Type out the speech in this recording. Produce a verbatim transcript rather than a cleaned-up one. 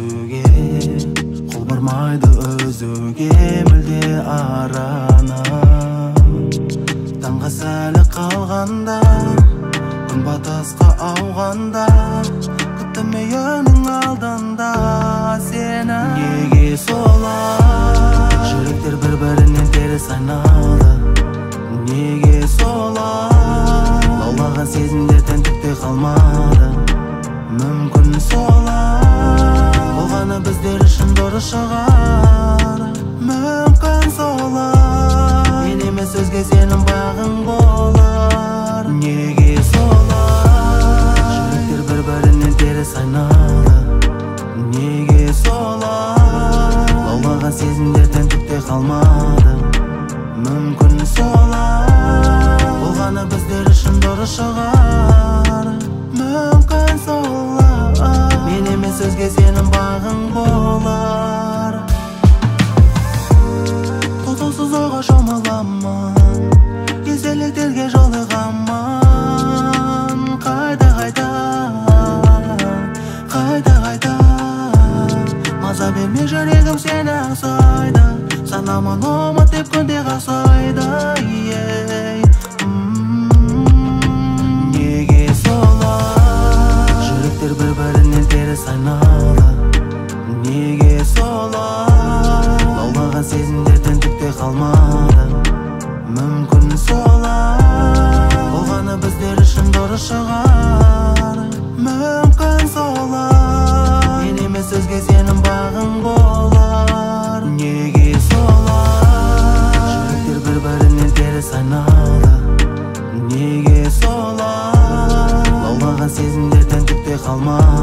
өзүге, кол бармайды өзүге мүлде арана. Таңга сәлі қалғанда, күн батысқа ауғанда, күттім үйіңнің алдында сені. Неге солай? Жүректер бір-бірінен теріс айналды. Неге солай? Лаулаған сезімдерден түкте қалмады. Мүмкін солай, болғаны біздер үшін дұрыс шығар. Мүмкін солай, мен емес өзге сенің бағың болар. Неге солай? Жүректер бір-бірінен теріс айналды. Неге солай? Лаулаған сезімдерден түкте қалмады. Мүмкін солай, болғаны біздер үшін дұрыс шығар. Мүмкін солай, мен емес өзге сенің бағың болар. Тоқтаусыз ойға шомыламын, естеліктерге жолығамын. Қайда қайда, қайда қайда, маза берме жүрегім сені аңсайды. Санамын ұмыт деп күнде қақсайды. Неге солай? Жүректер бір-бірінен теріс айналды. Неге солай? Лаулаған сезімдерден түкте қалмады. Мүмкін солай, болғаны біздер үшін дұрыс шығар. Мүмкін солай, мен емес өзге сенің бағың болар. Неге солай? Жүректер бір-бірінен теріс айналды. Неге солай? Лаулаған сезімдерден түкте қалмады.